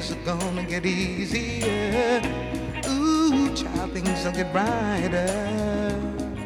things are gonna get easier. Ooh, child, things don't get brighter.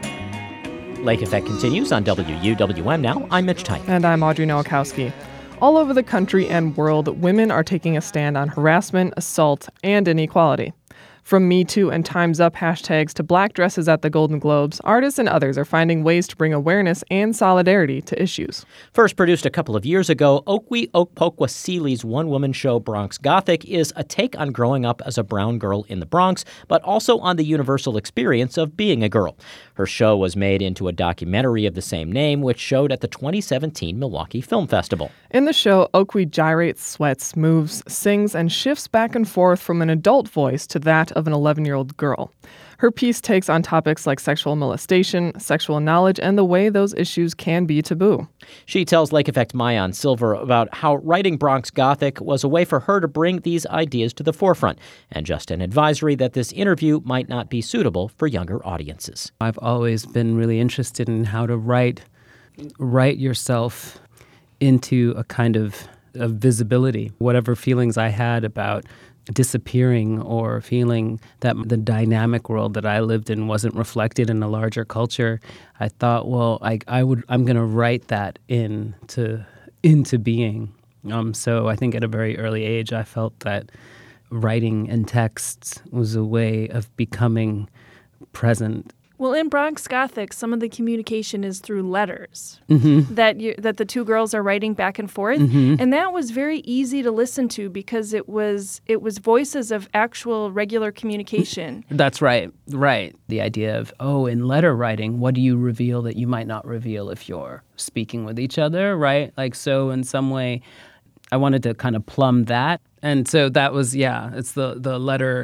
Lake Effect continues on WUWM now. I'm Mitch Tyke. And I'm Audrey Nowakowski. All over the country and world, women are taking a stand on harassment, assault, and inequality. From Me Too and Time's Up hashtags to black dresses at the Golden Globes, artists and others are finding ways to bring awareness and solidarity to issues. First produced a couple of years ago, Okwe Okpokwa Seeley's one-woman show Bronx Gothic is a take on growing up as a brown girl in the Bronx, but also on the universal experience of being a girl. Her show was made into a documentary of the same name, which showed at the 2017 Milwaukee Film Festival. In the show, Okwe gyrates, sweats, moves, sings, and shifts back and forth from an adult voice to that of an 11-year-old girl. Her piece takes on topics like sexual molestation, sexual knowledge, and the way those issues can be taboo. She tells Lake Effect Maayan Silver about how writing Bronx Gothic was a way for her to bring these ideas to the forefront, and just an advisory that this interview might not be suitable for younger audiences. I've always been really interested in how to write yourself into a kind of visibility. Whatever feelings I had about disappearing or feeling that the dynamic world that I lived in wasn't reflected in a larger culture, I thought, well, I'm going to write that into being. So I think at a very early age, I felt that writing and texts was a way of becoming present. Well, in Bronx Gothic, some of the communication is through letters that the two girls are writing back and forth, and that was very easy to listen to because it was voices of actual regular communication. That's right. The idea of, in letter writing, what do you reveal that you might not reveal if you're speaking with each other, right? Like, so in some way, I wanted to kind of plumb that, and so that was, it's the letter.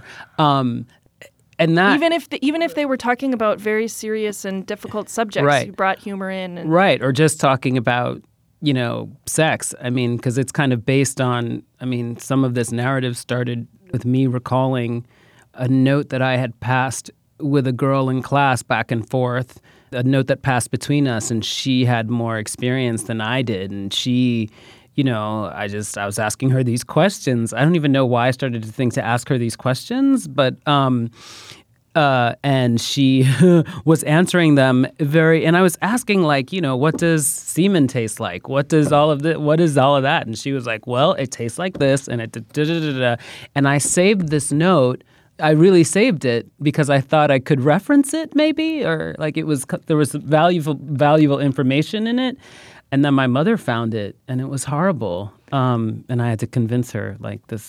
And that, even if they were talking about very serious and difficult subjects, right. You brought humor in. And right, or just talking about, sex. I mean, because it's kind of based on, some of this narrative started with me recalling a note that I had passed with a girl in class back and forth, a note that passed between us, and she had more experience than I did, and she... I was asking her these questions. I don't even know why I started to think to ask her these questions, but and she was answering them and I was asking what does semen taste like? What is all of that? And she was like, well, it tastes like this, and and I saved this note. I really saved it because I thought I could reference it maybe, or there was valuable information in it. And then my mother found it, and it was horrible. And I had to convince her,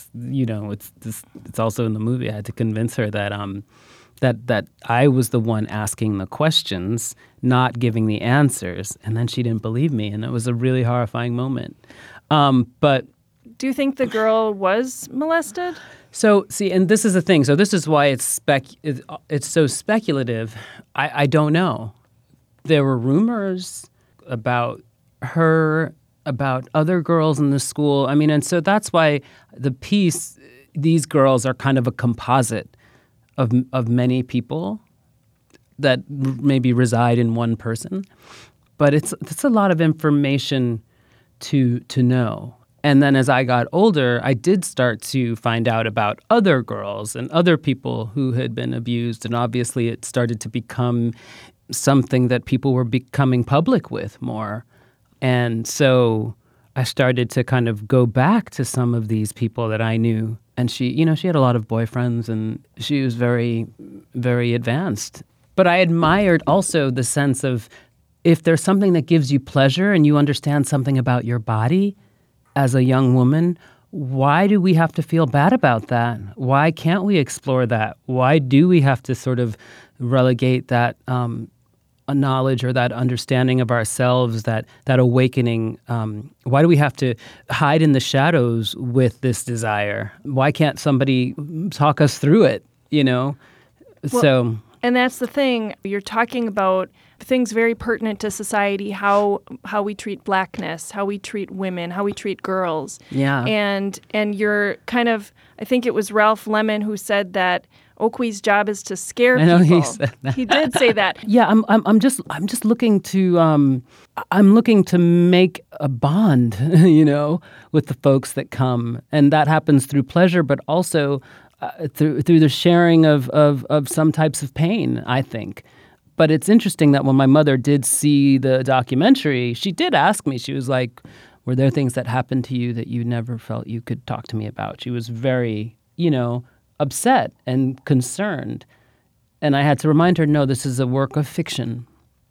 it's also in the movie. I had to convince her that that I was the one asking the questions, not giving the answers. And then she didn't believe me, and it was a really horrifying moment. But do you think the girl was molested? So, see, and this is the thing. So this is why it's so speculative. I don't know. There were rumors about her, about other girls in the school. And so that's why the piece, these girls are kind of a composite of many people that maybe reside in one person. But it's a lot of information to know. And then as I got older, I did start to find out about other girls and other people who had been abused. And obviously it started to become something that people were becoming public with more. And so I started to kind of go back to some of these people that I knew. And she had a lot of boyfriends, and she was very, very advanced. But I admired also the sense of, if there's something that gives you pleasure and you understand something about your body as a young woman, why do we have to feel bad about that? Why can't we explore that? Why do we have to sort of relegate that a knowledge or that understanding of ourselves, that awakening? Why do we have to hide in the shadows with this desire? Why can't somebody talk us through it, And that's the thing. You're talking about things very pertinent to society, how we treat blackness, how we treat women, how we treat girls. Yeah. And you're kind of, I think it was Ralph Lemon who said that Oakwie's job is to scare I know people. he said that. He did say that. Yeah, I'm just looking to make a bond, with the folks that come, and that happens through pleasure, but also through the sharing of some types of pain, I think. But it's interesting that when my mother did see the documentary, she did ask me. She was like, "Were there things that happened to you that you never felt you could talk to me about?" She was very, upset and concerned. And I had to remind her, no, this is a work of fiction,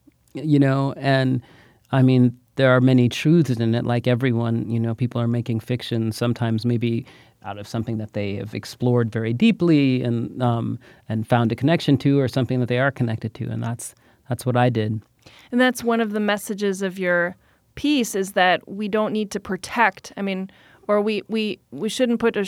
and I mean, there are many truths in it. Like everyone, people are making fiction, sometimes maybe out of something that they have explored very deeply and found a connection to, or something that they are connected to. And that's what I did. And that's one of the messages of your piece, is that we don't need to protect. I mean, or we shouldn't put a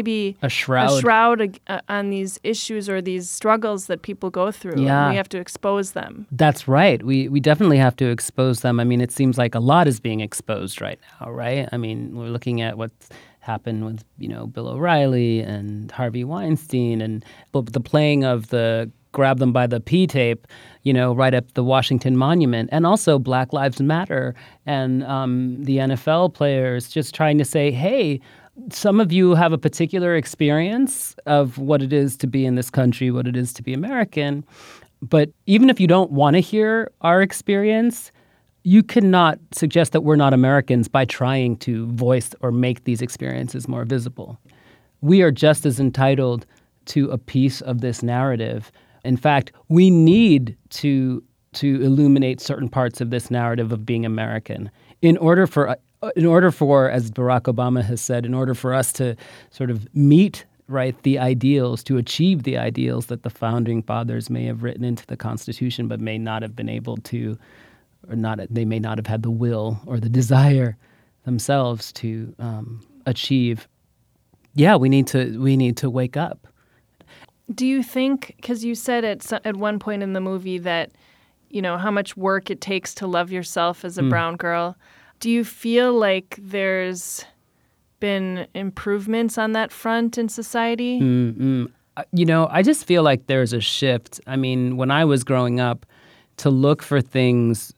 shroud on these issues or these struggles that people go through. Yeah. We have to expose them. That's right. We definitely have to expose them. I mean, it seems like a lot is being exposed right now, right? I mean, we're looking at what's happened with, Bill O'Reilly and Harvey Weinstein, and the playing of the grab them by the P tape, right at the Washington Monument, and also Black Lives Matter and the NFL players just trying to say, hey, some of you have a particular experience of what it is to be in this country, what it is to be American. But even if you don't want to hear our experience, you cannot suggest that we're not Americans by trying to voice or make these experiences more visible. We are just as entitled to a piece of this narrative. In fact, we need to illuminate certain parts of this narrative of being American in order for, as Barack Obama has said, in order for us to sort of meet, right, the ideals, to achieve the ideals that the founding fathers may have written into the Constitution, but may not have been able to, they may not have had the will or the desire themselves to achieve. Yeah, we need to wake up. Do you think, because you said at one point in the movie that, how much work it takes to love yourself as a brown girl, do you feel like there's been improvements on that front in society? I just feel like there's a shift. I mean, when I was growing up, to look for things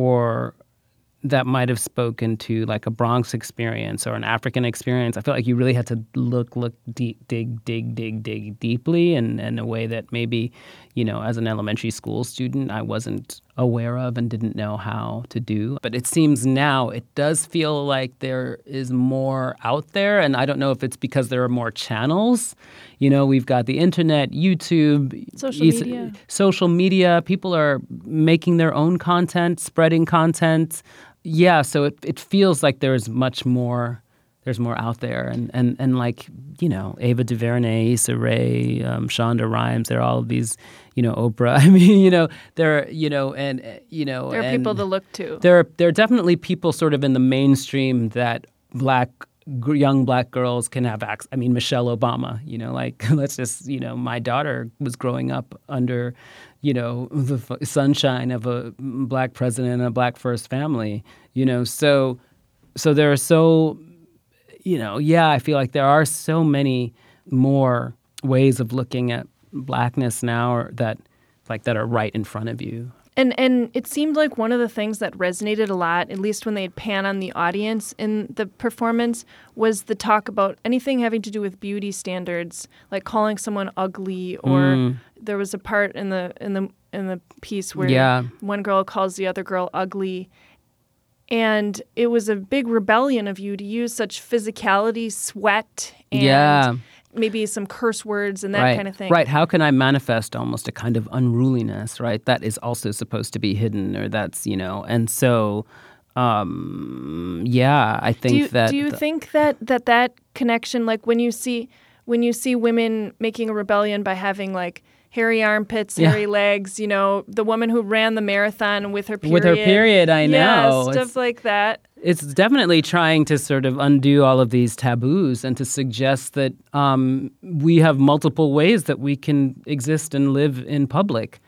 that might have spoken to like a Bronx experience or an African experience, I feel like you really had to look deep, dig deeply, and in a way that maybe, as an elementary school student, I wasn't aware of and didn't know how to do. But it seems now it does feel like there is more out there, and I don't know if it's because there are more channels. We've got the internet, YouTube, social media. People are making their own content, spreading content. Yeah, so it feels like there's much more. There's more out there, and like Ava DuVernay, Issa Rae, Shonda Rhimes. There are all of these, Oprah. I mean, there are people to look to. There are definitely people sort of in the mainstream that young black girls can have access. I mean, Michelle Obama. Let's just my daughter was growing up under the sunshine of a black president and a black first family. So there are so. I feel like there are so many more ways of looking at blackness now that are right in front of you. And it seemed like one of the things that resonated a lot, at least when they'd pan on the audience in the performance, was the talk about anything having to do with beauty standards, like calling someone ugly, or there was a part in the piece where one girl calls the other girl ugly. And it was a big rebellion of you to use such physicality, sweat, and maybe some curse words and that kind of thing. Right. How can I manifest almost a kind of unruliness, right? That is also supposed to be hidden, or that's, and so, I think Do you think that connection, like when you see women making a rebellion by having like hairy armpits, hairy legs, the woman who ran the marathon with her period. With her period, I know. Yeah, stuff like that. It's definitely trying to sort of undo all of these taboos and to suggest that we have multiple ways that we can exist and live in public,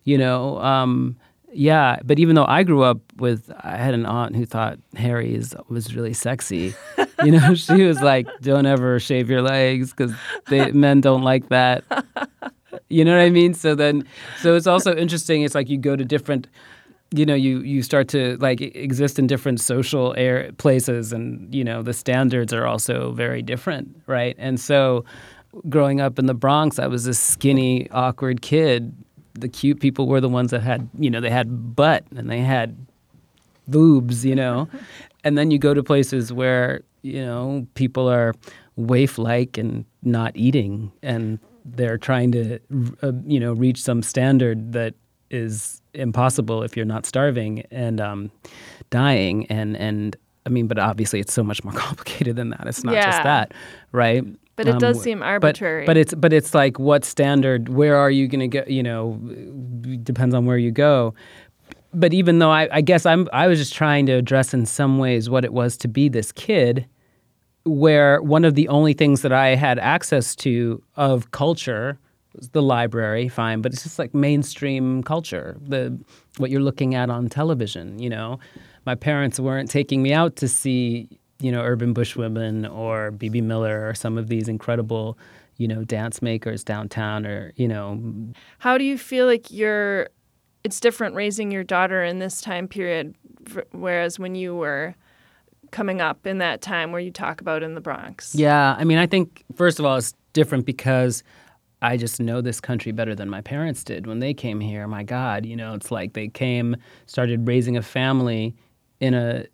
but even though I grew up I had an aunt who thought hairy was really sexy. She was like, don't ever shave your legs because men don't like that. You know what I mean? So it's also interesting. It's like you go to different, you start to like exist in different social places, and the standards are also very different, right? And so, growing up in the Bronx, I was this skinny, awkward kid. The cute people were the ones that had, they had butt and they had boobs, And then you go to places where, people are waif-like and not eating, and they're trying to, reach some standard that is impossible if you're not starving and dying. And I mean, but obviously it's so much more complicated than that. It's not just that, right? But it does seem arbitrary. But it's like, what standard? Where are you going to go? Depends on where you go. But even though I guess I was just trying to address in some ways what it was to be this kid, where one of the only things that I had access to of culture was the library, fine, but it's just like mainstream culture, what you're looking at on television. My parents weren't taking me out to see, Urban Bushwomen or B.B. Miller or some of these incredible, dance makers downtown, or, How do you feel like it's different raising your daughter in this time period, whereas when you were coming up in that time where you talk about in the Bronx? Yeah, I mean, I think, first of all, it's different because I just know this country better than my parents did when they came here. My God, it's like they came, started raising a family in a,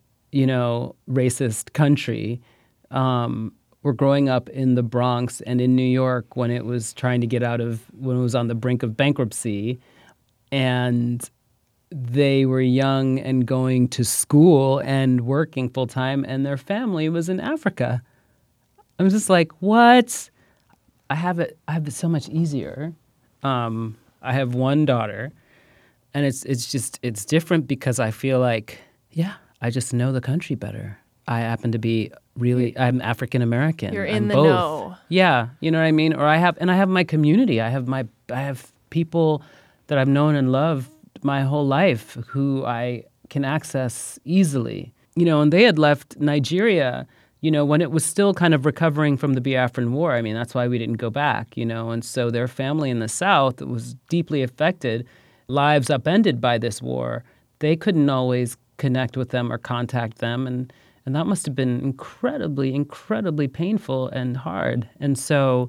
racist country. We're growing up in the Bronx and in New York when it was when it was on the brink of bankruptcy. And they were young and going to school and working full time, and their family was in Africa. I'm just like, what? I have it so much easier. I have one daughter, and it's different because I feel like, I just know the country better. I happen to be I'm African American. You're in the both. know. Yeah, you know what I mean? Or I have my community. I have people that I've known and loved my whole life who I can access easily. And they had left Nigeria, when it was still kind of recovering from the Biafran War. I mean, that's why we didn't go back, and so their family in the South was deeply affected, lives upended by this war. They couldn't always connect with them or contact them, and that must have been incredibly, incredibly painful and hard. And so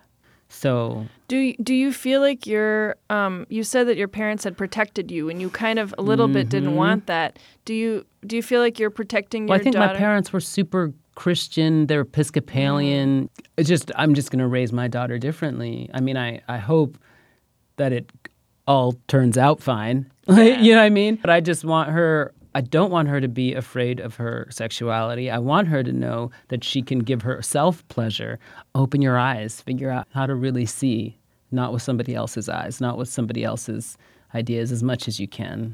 do you feel like you said that your parents had protected you, and you kind of a little bit didn't want that. Do you feel like you're protecting your daughter? I think my parents were super Christian. They're Episcopalian. I'm just going to raise my daughter differently. I mean, I hope that it all turns out fine. You know what I mean? But I don't want her to be afraid of her sexuality. I want her to know that she can give herself pleasure. Open your eyes. Figure out how to really see, not with somebody else's eyes, not with somebody else's ideas, as much as you can.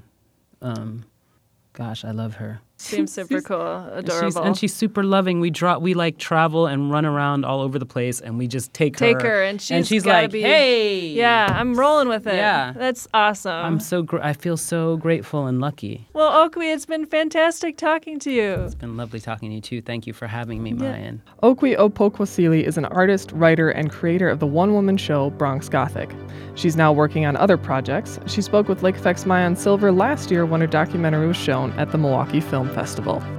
Gosh, I love her. Seems super cool, adorable. And she's super loving. We like travel and run around all over the place, and we just take her. And she's like, hey. Yeah, I'm rolling with it. Yeah. That's awesome. I feel so grateful and lucky. Well, Okwe, it's been fantastic talking to you. It's been lovely talking to you, too. Thank you for having me, Mayan. Okwe Okpokwasili is an artist, writer, and creator of the one-woman show Bronx Gothic. She's now working on other projects. She spoke with Lake Effect's Mayan Silver last year when her documentary was shown at the Milwaukee Film Festival.